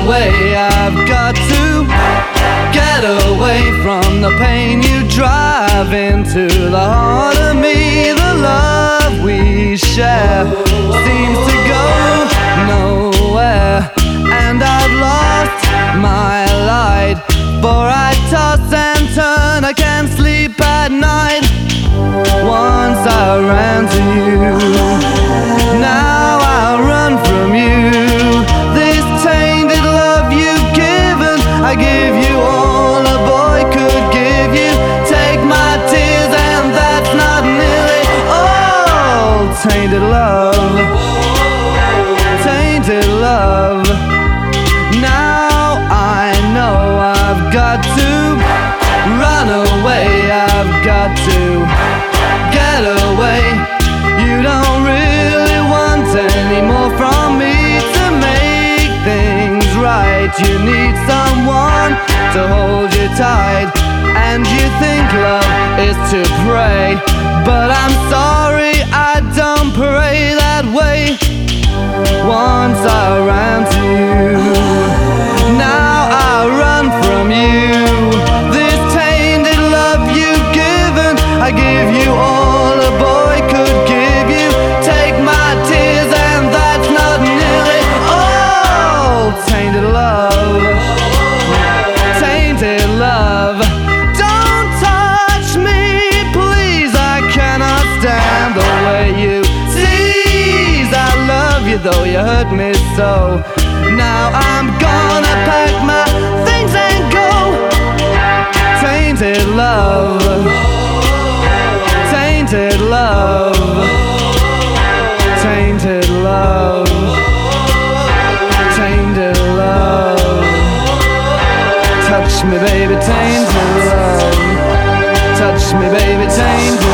away, I've got to get away from the pain you drive into the heart of me. The love we share seems to go nowhere, and I've lost my light, for I toss and turn, I can't sleep at night. Once I ran to you, now I run from you. This tainted love you've given, I give you all a boy could give you. Take my tears and that's not nearly all. Tainted love, tainted love. Now I know I've got to run away, I've got to get away. You don't really want any more from me to make things right. You need someone to hold you tight, and you think love is to pray, but I'm sorry, I don't pray that way. Once I ran to you, now I run from you. This tainted love you've given, I give you all a boy could give you. Take my tears and that's not nearly all. Tainted love, tainted love. Don't touch me, please, I cannot stand the way you tease. I love you though you hurt me so. Now I'm gonna pack my things and go. Tainted love, tainted love, tainted love, tainted love. Touch me baby, tainted love. Touch me baby, tainted